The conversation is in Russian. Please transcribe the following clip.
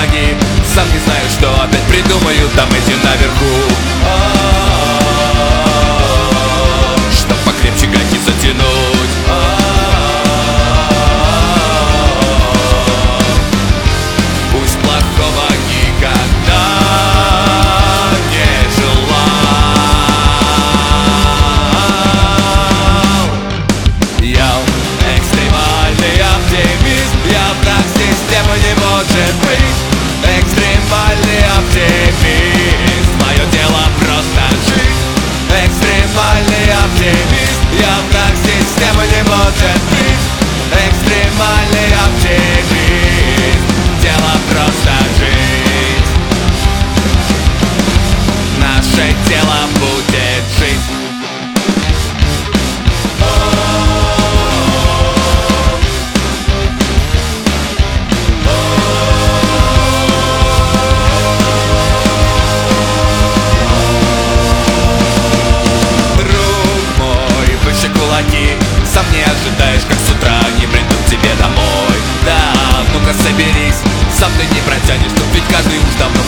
шаги. Сам не знаю, что опять придумаю там эти наверху. Чтоб покрепче гайки затянуть. Пусть плохого никогда не желал. Я экстремальный оптимист, я враг системы, не может быть. Экстремальный оптимист, мое дело просто жить. Экстремальный оптимист, я враг системы, не может быть. Экстремальный оптимист, дело просто жить. Наше тело будет жить. Сам не ожидаешь, как с утра не приду к тебе домой. Да, ну-ка соберись, сам ты не протянешь, тут ведь каждый уж давно